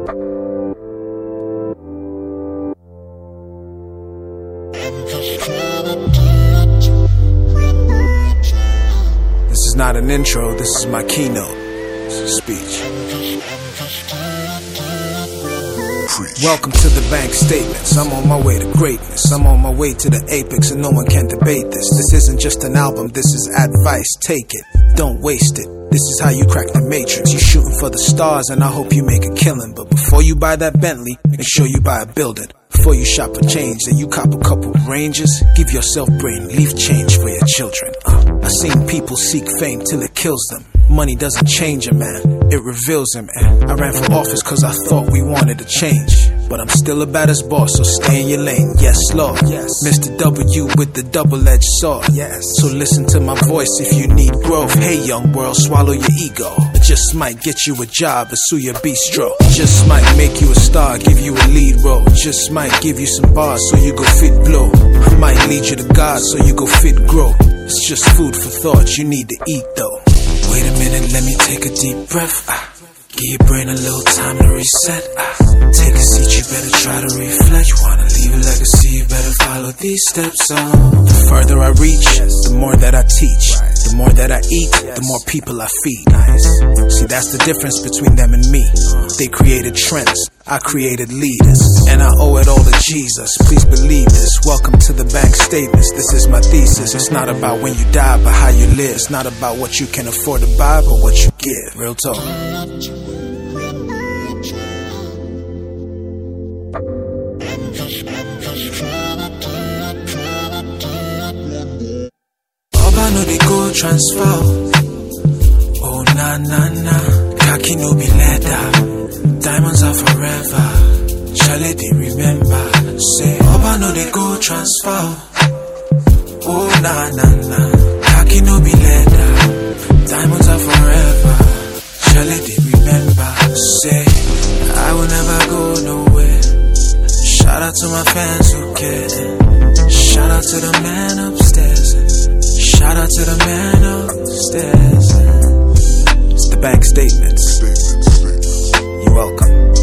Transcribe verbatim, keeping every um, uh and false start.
This is not an intro, this is my keynote. It's a speech. Welcome to the bank statements. I'm on my way to greatness. I'm on my way to the apex and no one can debate this. This isn't just an album, this is advice. Take it, don't waste it. This is how you crack the matrix. You're shooting for the stars and I hope you make a killing. But before you buy that Bentley, make sure you buy a building. Before you shop a change and you cop a couple ranges, give yourself brain, leave change for your children. uh, I seen people seek fame till it kills them. Money doesn't change a man, it reveals him. And I ran for office cause I thought we wanted to change. But I'm still a baddest boss, so stay in your lane. Yes, Lord. Yes. Mister W with the double-edged sword. Yes. So listen to my voice if you need growth. Hey, young world, swallow your ego. It just might get you a job at Suya Bistro. Just might make you a star, give you a lead role. Just might give you some bars so you go fit blow. I might lead you to God so you go fit grow. It's just food for thought, you need to eat though. Wait a minute, let me take a deep breath. Ah. Give your brain a little time to reset. ah. Take a seat, you better try to reflect. You wanna leave a legacy, you better follow these steps. Oh. The further I reach, the more that I teach. The more that I eat, the more people I feed. See, that's the difference between them and me. They created trends, I created leaders. And I owe it all to Jesus, please believe this. Welcome to the bank statements, this is my thesis. It's not about when you die, but how you live. It's not about what you can afford to buy, but what you give. Real talk. Oba no dey go transfer. Oh na na na, khaki no be leather. Diamonds are forever. Shall they remember? Say Oba no dey go transfer. Oh na na na, khaki no be leather. Diamonds are forever. Shall they remember? Say I will never go nowhere. Shout out to my fans who care. Shout out to the man upstairs. Shout out to the man upstairs. It's the bank statements. You're welcome.